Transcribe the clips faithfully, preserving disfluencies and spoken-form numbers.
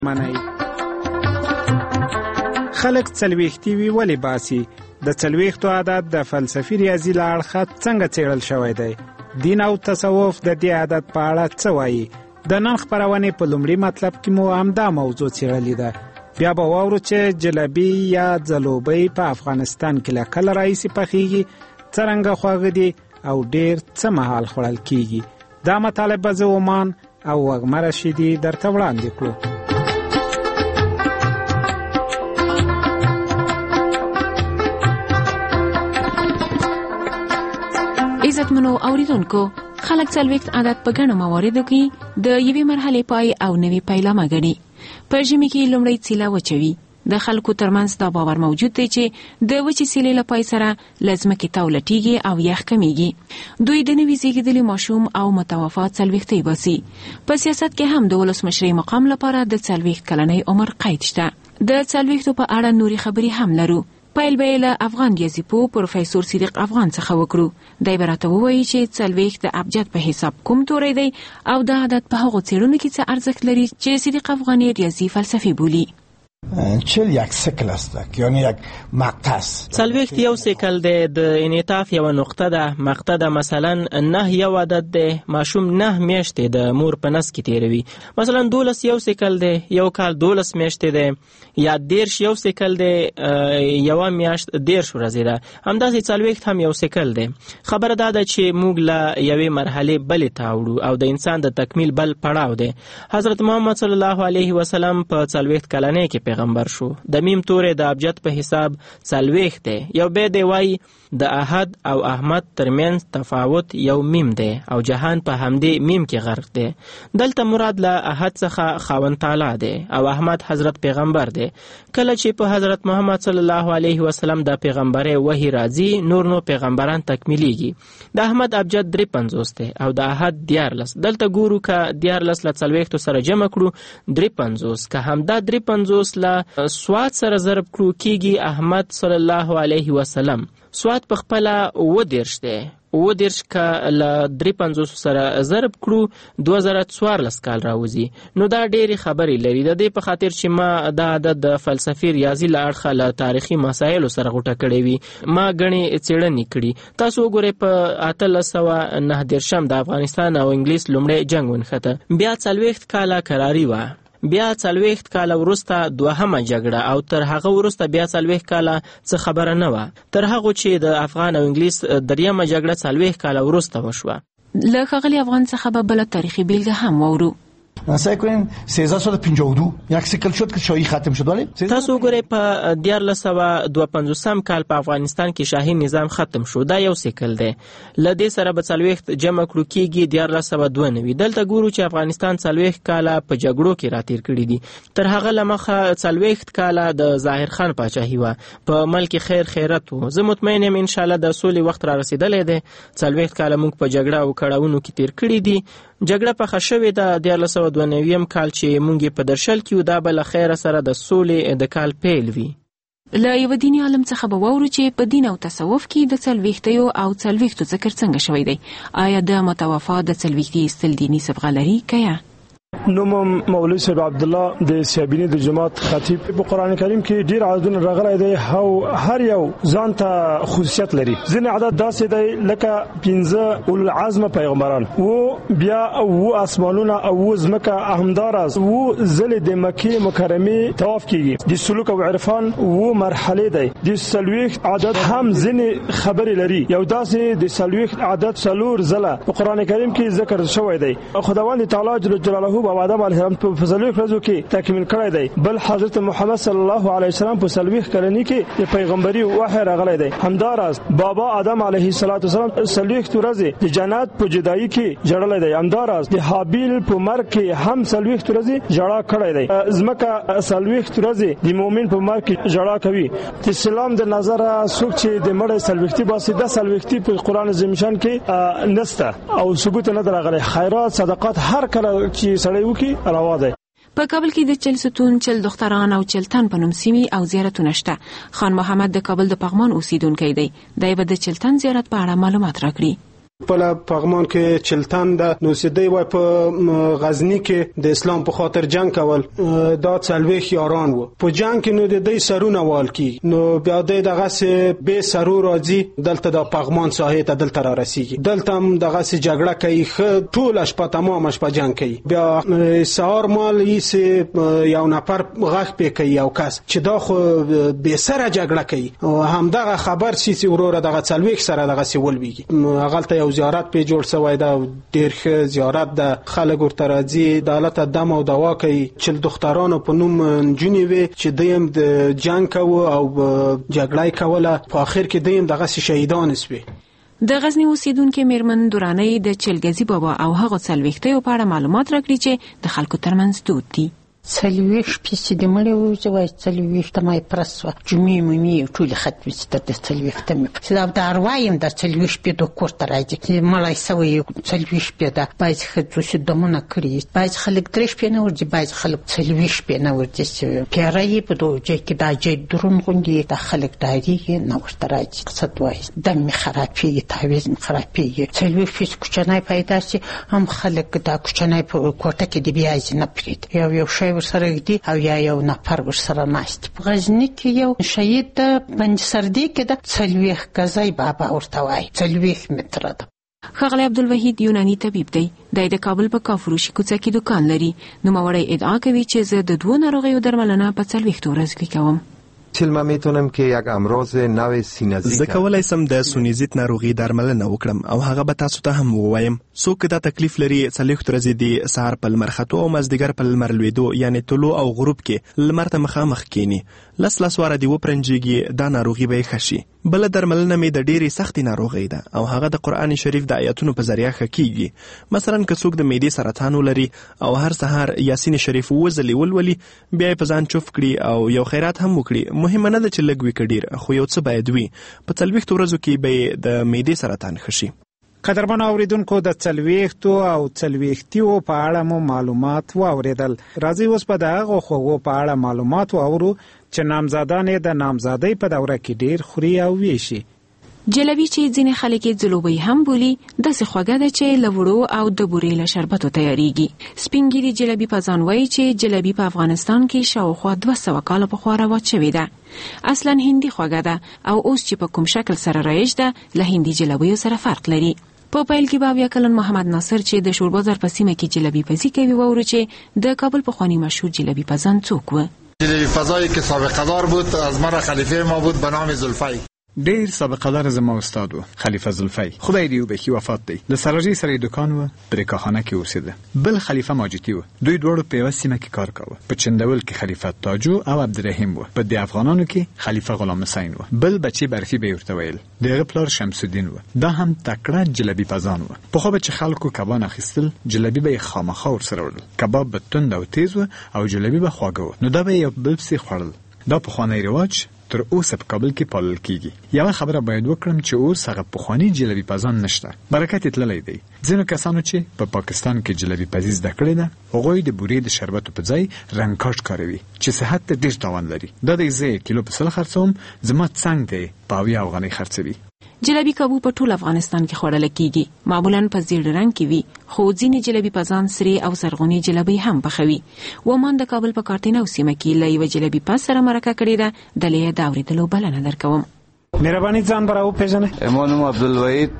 منئ. خلک څلوېښتي وي ولې باسي؟ د څلوېښتو عادت د فلسفي ریاضي له اړخه څنګه څېړل شوی دی؟ دین او تصوف د دې عادت په اړه څه وایي؟ د نن خپرونې په لومړي مطلب کې مو همدا موضوع څېړلې ده. بیا به واورو چې جلبي یا ځلوبۍ په افغانستان کې له کله راهیسې پخیږي، څرنګه خواږه دي او ډېر څه مهال خوړل کیږي. دا مطالب به زه ومان او وږمه رشیدي درته وړاندې کړو. عزتمنو اوریدونکو، خلک څلوېښت عادت په ګڼو مواردو کې د یوې مرحلې پای او نوې پیلامه ګڼي. په ژمي کې لومړی څیله وچوي. د خلکو ترمنځ دا باور موجود دی چې د وچې څیلې له پای سره له ځمکې تاو لټیږي او یخ کمیږي. دوی د نوي زیږېدلي ماشوم او متوفا څلوېښتۍ باسي. په سیاست کې هم د ولسمشرۍ مقام لپاره د څلوېښت کلنۍ عمر قید شته. د څلوېښتو په اړه نورې خبرې هم لرو. پیل به له افغان ریاضي پوه پروفیسور صدیق افغان څخه وکړو. دی به راته ووایي چې څلوېښت د ابجد په حساب کوم توری دی او د عدد په هغو څېړنو کې څه ارزښت لري چې صدیق افغان ریاضي فلسفي بولي. چل یک سکل است، یعنی یک مقطع است. څلوېښت یو سکل دی، د انعطاف یو نقطه ده. مقطع ده مثلا نه یو عدد دی، ماشوم نه میاشتې د مور په نس کې تیروي. مثلا دولس یو سکل دی، یو کال دولس میاشتې دی. یا دیرش یو سکل دی، یو میاشت دیرش ورځې ده. همداسې څلوېښت هم یو سکل دی. خبره دا ده چې موږ له یوې مرحلې بلې ته اوړو او د انسان د تکمیل بل پړاو دی. حضرت محمد صلی الله علیه وسلم په څلوېښت کلنۍ کې پیغمبر شو. د میم تورې د ابجد په حساب څلوېښت دی. یو بیت دی وایي د احد او احمد ترمنځ تفاوت یو میم دی او جهان په همدې میم کې غرق دی. دلته مراد له احد څخه خاوند تعالی دی او احمد حضرت پیغمبر دی. کله چې په حضرت محمد صلی الله علیه وسلم د پیغمبرۍ وحی راځي، نور نو پیغمبران تکمیلیږي. د احمد ابجد درې پنځوس دی او د احد دیارلس. دلته ګورو که دیارلس له څلوېښتو سره جمع کړو درې پنځوس، که همدا درې پنځوس له سواد سره ضرب کړو کیږي احمد صلی الله علیه وسلم. سواد په خپله اووه دیرش دی. اووه دیرش که له درې پنځوس سره ضرب کړو دوه زره څوارلس کال راوځي. نو دا ډېرې خبرې لري. د دې په خاطر چې ما دا عدد د فلسفي ریاضي له اړخه له تاریخي مسایلو سره غوټه کړې وي. ما ګڼې څېړنې کړي. تاسو وګورئ په اتلس سوه نهه دېرشم د افغانستان او انګلیس لومړی جنګ ونښته. بیا څلوېښت کاله کراري وه. بیا څلوېښت کاله وروسته دوهمه جګړه او تر هغه وروسته بیا څلوېښت کاله څه خبره نه وه، تر هغو چې د افغان او انګلیس دریمه جګړه څلوېښت کاله وروسته وشوه. له ښاغلي افغان څخه به بله تاریخي بیلګه هم واورو. سعی کنیم سیزده سال پنجاه و دو یک سکل شد که شاهی ختم شد. ولی تاسو وګورئ په دیارلس سوه دوه پنځوسم کال په افغانستان کې شاهي نظام ختم شو. دا یو سکل دی. له دې سره به څلوېښت جمع کړو کېږي دیارلس سوه دوه نوي. دلته ګورو چې افغانستان څلوېښت کاله په جګړو کې راتېر کړي دي. تر هغه له مخه څلوېښت کاله د ظاهر خان پاچاهي وه. په ملک خیر خیرت و. زه مطمئن یم انشاءالله د سولې وخت را رسېدلی دی. څلوېښت کاله موږ په جګړه او کړاوونو کې تېر کړي دي. جګړه پخه شوې ده. دیارلس سوه دوه نویم کال چې مونږ یې په درشل کې یو، دا به له خیره سره د سولې د کال پیل وي. له یوه دیني عالم څخه به واورو چې په دین او تصوف کې د څلوېښتیو او څلوېښتو ذکر څنګه شوی دی. آیا د متوفا د څلوېښتي ایستل دیني صبغه لري که یا؟ نومم مولوي صاحب عبدالله د سیابیني د جماعت خطیب. په قرآن کریم کې ډیر عددونه راغلي دي او هر یو ځان ته خصوصیت لري. ځینې عدد داسې دی لکه پنځه اولو العزم پیغمبران و، بیا او اسمانونه او ځمکه همداراز و ځلې د مکې مکرمې طواف کیږي. د سلوک او عرفان و مرحله دی. د څلوېښت عدد هم ځینې خبرې لري. یو داسې د څلوېښت عدد څلور ځله په قرآن کریم کې ذکر شوی دی. خداوند تعالی جل جلاله او آدم علیه السلام په څلوېښت ورځو کې تکمیل کړی دی. بل حضرت محمد صلی الله علیه وسلم په څلوېښت کلنۍ کې د پیغمبري وحی راغلی دی. همداراز بابا آدم علیه السلام څلوېښت ورځې د جنت په جدایي کې ژړلی دی. همداراز د حابیل په مرګ کې هم څلوېښت ورځې ژړا کړی دی. ځمکه څلوېښت ورځې د مؤمن په مرګ کې ژړا کوي. د اسلام د نظره څوک چې د مړي څلوېښتي باسي، د څلوېښتي په قرآن عظیم شان کې نسته او ثبوت نه دی راغلی. خیرات صدقات هر کله چې سړی وکړي روا دی. په کابل کې د چل ستون، چل دختران او چلتن په نوم سیمې او زیارتونه شته. خان محمد د کابل د پغمان اوسیدونکی دی. دی به د چلتن زیارت په اړه معلومات راکړي. په پغمان کې چلتن ده نو سیدی وای په غزنی کې د اسلام په خاطر جنگ کول دا څلوېښت یاران وو په جنگ کې نو د دې سرونه وال کی نو بیا د دغه سه به سرو راځي دلته د پغمان ساحې ته دلته را رسیږي دلته هم دغه سه جګړه کوي خ ټول شپه تمام شپه جنگ کوي بیا سهار مال یې یو نفر غږ پې کوي یو کس چې دا خو به سره جګړه کوي هم دغه خبر سي وروره دغه څلوېښت سره دغه سی ولويږي هغه ته یو زیارت په جوړ شوی دا ډیر ښه زیارت د خلک ورته راځي د حالت دم او دوا کوي چې دخترانو په نوم جونی وي چې دیم د جنگ کوو او جګړه کوله په اخر کې دیم دغه شهیدان شوي د غزنی اوسیدونکو میرمن دوراني د چلګزي بابا او هغه څلوېښتو په اړه معلومات راکړي چې د خلکو ترمنځ دود دي څلوېښت پیسې د مړی وځي وای څلوېښت مای پرسوه جمعې ممې ټولې ختمې چې د څلوېښت مې چې دا د اروا یم د څلوېښت پیدو کور ته راځي چې مړی سوی څلوېښت پیده بعضې ښځو چې دمونه کړي بعضې خلک درې شپې نه ورځي بعضې خلک څلوېښت شپې نه ورځي چې پیره یې په دغه ځای کې دا ځای دروند غوندې دا خلک ډارېږي نه ورته راځي قصد وایي دم مې خرابېږي تعویض مې خرابېږي څلوېښت پیسې کوچنی پیدا شي هم خلک دا کوچنی په کوټه کې د بیازي نه پرېږدي یو یو شی ورسره ږدي او یا یو نفر ورسره ناست په غزني کې یو شهید د پنجسردي کې د څلوېښت ګزی بابا ورته وایي څلوېښت متره ده ښاغلی عبدالوحید یوناني طبیب دی دی د کابل په کافروشي کوڅه کې دکان لري نوموړی ادعا کوي چې زه د دوو ناروغیو درملنه په څلوېښتو ورځو کې کوم چلمه میتونم که یک امراض نوع سینزیت زه کولای سم د سونیزیت ناروغي درملنه وکړم او هغه به تاسو ته هم ووایم څوک دا تکلیف لري څلوېښت ورځې د سهار په لمر ختو او مازدیګر په لمر لوېدو یعنی طلوع او غروب کې لمر ته مخامخ کینی لس لس واره دی وپرنجيږي دا ناروغي به ښه شي بل درملنه مې د ډېری سختي ناروغي ده او هغه د قرآن شریف د آیاتونو په ذریعہ ښه کیږي مثلا که څوک د معدې سرطان ولري او هر سهار یاسین شریف وزلی ولولي بیا په ځان چوف کړي او یو خیرات هم وکړي مهمه نه ده چې لږ وي کډیر خو یو څه باید وي په څلوېښتو ورځو کې به د معدې سرطان ښه شي قدرمنو اوریدونکو د څلوېښتو او څلوېښتیو په اړه مو معلومات واوریدل راځي اوس په دغه خوږو په اړه معلومات واورو چې نامزادان د نامزادۍ په دوره کې ډیر خوري او ویشي جلبي چې ځینې خلک یې ځلوبۍ هم بولي داسې خوږه ده چې له وړو او د بورې له شربتو تیاریږي سپینګیري جلبي پزان وایي چې جلبي په افغانستان کې شاوخوا دوه سوه کاله پخوا رواج شوې ده اصلا هندي خوږه ده او اوس چې په کوم شکل سره رایج ده له هندي جلبیو سره فرق لري په پیل کې به بیا کلن محمد ناصر چې د شوربازار په سیمه کې جلبي پزي کوي وورو چې د کابل پخوانی مشهور جلبي پزان څوک و جلبی فضایی که سابقه دار بود از مرا خلیفه ما بود به نام زلفی ډیر سابقه دار زما استاد و خلیفه زلفی خدای دې وبخي وفات دی د سراجي سره دکان و پر کاخانه کې اوسېده بل خلیفه ماجتی و دوی دواړو په یوه سیمه کې کار کاوه په چندول کې خلیفه تاجو او عبدالرحیم و په د افغانانو کې خلیفه غلام حسین و بل بچی برفي به ورته ویل دغه پلار شمس الدین و دا هم تکړه جلبي پزان و په خو به چې خلکو کبان اخیستل جلبي به خامخا ورسره وړل کباب به تند او تیز و او جلبي به خواږه و نو دا به یو بل پسې خوړل دا پخوانی رواج تر اوسه په کابل کې پالل کیږي یو خبره باید وکړم چې اوس هغه پخوانی جلبي پزان نشته برکت تللی دی ځینو کسانو چې په پا پاکستان کې جلبي پزي زده کړې ده هغوی د بورې د شربتو په ځای رنګکاټ کاروي چې صحت ته ډېر تاوان لري دا د زه کیلو په سل خرڅوم زما څنګ دی په اویا افغانۍ خرڅوي جلبي کبو په ټول افغانستان کې خوړل کیږي معمولا په زیړ رنګ کې وي خو ځینې جلبي پزان سری او زرغونی جلبي هم پخوي ومان د کابل په کارتینو سیمه کې لایو جلبي پاس سره مرکه کړې ده د لیه دا اوریدلو بلنه درکوم مهرباني ځان براو پیژنه امانم عبدالوحید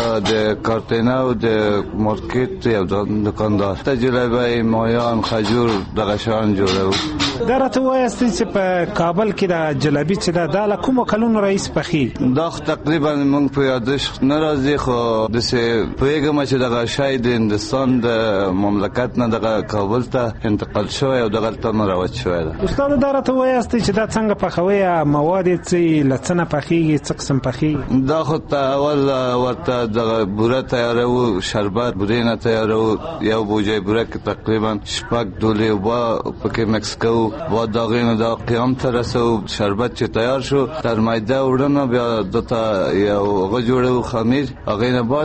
د کارتینو د مارکت یو دکاندار ته جلبي مایان خجور دغه شان جوړو دا راته وایاست چې په کابل کې د جلبي چې دا د کوم کلونو رئیس پخي دا تقریبا موږ په یادش ناراضي خو د سه پیغام چې دغه شای د هندستان د مملکت نه دغه کابل ته انتقال شوی او دغه ته راوچ شوی ده استاد دا راته وایاست چې دا څنګه پخوي مواد چې لڅنه پخي څه قسم پخي دا خو ته اول ورته دغه بوره تیارو شربت بورې نه تیارو یو بوجای بوره کې تقریبا شپږ دولې وبا پکې مکس کوو و داغینو دا قیام ته رسو شربت چې تیار شو تر مایده وړنه بیا دته یو هغه جوړو خمیر هغه نه بعد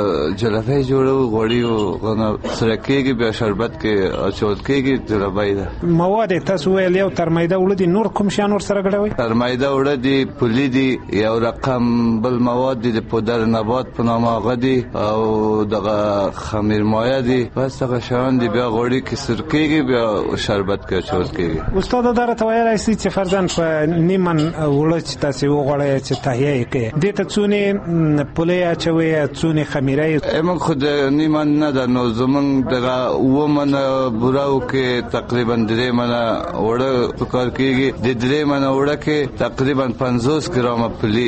جلبي جوړو غوړي او غنه سره کېږي بیا شربت کې اچول کېږي جلبي ده مواد تاسو ویل یو تر مایده وړ دي نور کوم شان ور سره غړوي تر مایده وړ دي پولی دي یو رقم بل مواد دي د پودر نبات په نامه هغه دي او دغه خمیر مایع دي بس دغه شیان دي بیا غوړي کې سر کېږي بیا شربت کې اچول کېږي. استاد دا راته ویلای شي چې فرضاً په نیمن وړه چې تاسو وغواړئ چې تهیه یې کړئ دې ته څونې پولې اچوئ څونې خمیره یې موږ خو د نیمن نه ده نو زموږ دغه اووه منه بوراو کې تقریبا درې منه وړه په کار کېږي د درې منه وړه کې تقریبا پنځوس ګرامه پولې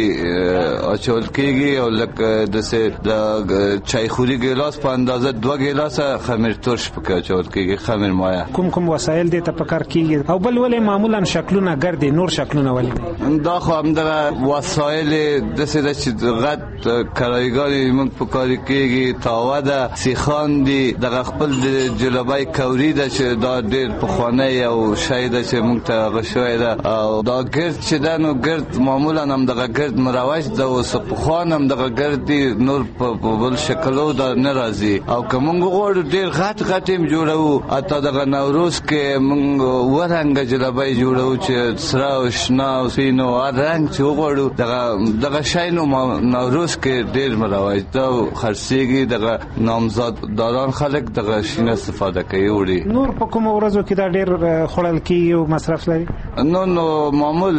اچول کېږي او لکه داسې د چایخوري ګیلاس په اندازه دوه ګیلاسه خمیر ترش پکې اچول کېږي خمیر مایع. کوم کوم وسایل دې ته په کار کېږي او بل ولې معمولا شکلونه ګردي نور شکلونه ولې دا خو همدغه وسایل داسې ده چې غټ کرایګانې موږ په کار کېږي تاوه ده سیخان دي دغه خپل د جلبۍ کوري ده چې دا ډېر پخوانی او شی ده چې موږ ته هغه شوی ده او دا ګرد چې ده نو ګرد معمولا همدغه ګرد مروج ده اوس پخوان همدغه ګرد دي نور په بل شکلو دا نه راځي او که موږ غواړو ډېر غټ غټ یې جوړوو حتی دغه نوروز کې موږ اووه رنګه جلبۍ جوړوو چې سره او شنه او سپین او هر رنګ چې وغواړو دغه دغه شی نو نوروز کې ډېر مروج ده او خرڅېږي دغه نامزادداران خلک دغه شي نه استفاده کوي وړي. نور په کومو ورځو کې دا ډېر خوړل کېږي او مصرف لري؟ نو نو معمول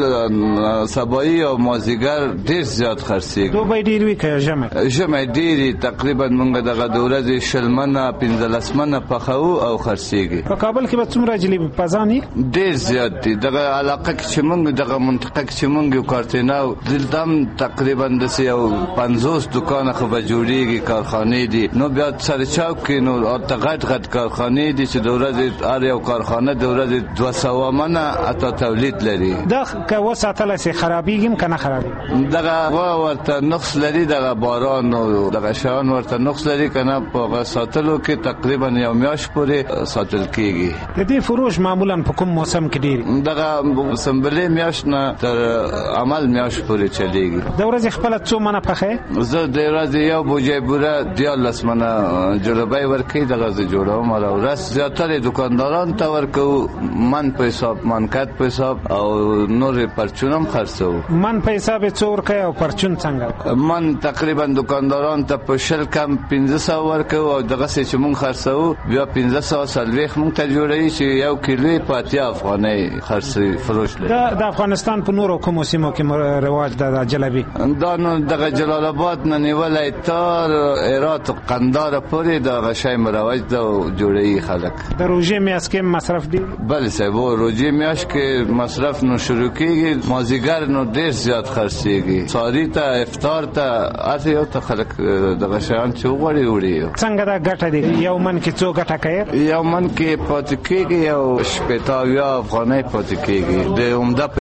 سبایي او مازدیګر ډېر زیات خرڅېږي. دوبی ډېر وي که ژمی؟ ژمی ډېرې تقریبا موږ دغه د ورځې شل منه پنځلس منه پخوو او خرڅېږي. په کابل کې به څومره جلیبي پزان وي؟ ډېر زیات دي دغه علاقه کې چې موږ دغه منطقه کې چې موږ یو کارتینو دلته هم تقریبا داسې یو پنځوس دکانه خو به جوړېږي کارخانې دي نو بیا سر چوک کې نو ورته غټ غټ کارخانې دي چې د ورځې هر یو کارخانه د ورځې دوه سوه منه حتی تولید لري. دا که وساتلی سي خرابېږي هم که نه خرابېږي؟ دغه ورته نقص لري دغه باران او دغه شیان ورته نقص لري که نه په هغه ساتلو کې تقریبا یو میاشت پورې ساتل کېږي. د دې فروش معمولا په کوم موسم کې ډېر دغه سنبلې میاشت نه تر عمل میاشت پورې چلیږي. د ورځې خپله څو منه پخې؟ زه د ورځې یو بوجۍ بوره دیارلس منه جلبۍ ورکوي دغه زه جوړوم هره ورځ زیاتره دکاندارانو ته ورکوو من په حساب منکت په حساب او نور پرچون هم خرڅوو. من په حساب یې څو ورکوي او پرچون څنګه؟ من تقریبا دکاندارانو ته په شل کم پنځه سوه ورکوو او دغسې چې مونږ خرڅوو بیا پنځه سوه څلوېښت مونږ ته جوړوي چې یو کیلو یې په اتیا افغانۍ خرڅوي فروش لري. د افغانستان په نورو کومو سیمو کې رواج ده د جلبي؟ دا نو دغه جلال آباد نه نیولی تر هرات قنداره پورې دغه شی مروج ده او جوړوي خلک. د روژې میاشت کې مصرف دی؟ بله صاحب روژې میاشت کې مصرف نو شروع کېږي مازدیګر نو ډېر زیات خرڅېږي ساري ته افطار ته هر یو ته خلک دغه شیان چې وغواړي وړي. څنګه دا ګټه دی یو من کې څو ګټه کوي؟ یو من کې پاتې کېږي یو شپېته اویا افغانۍ پاتې کېږي د عمده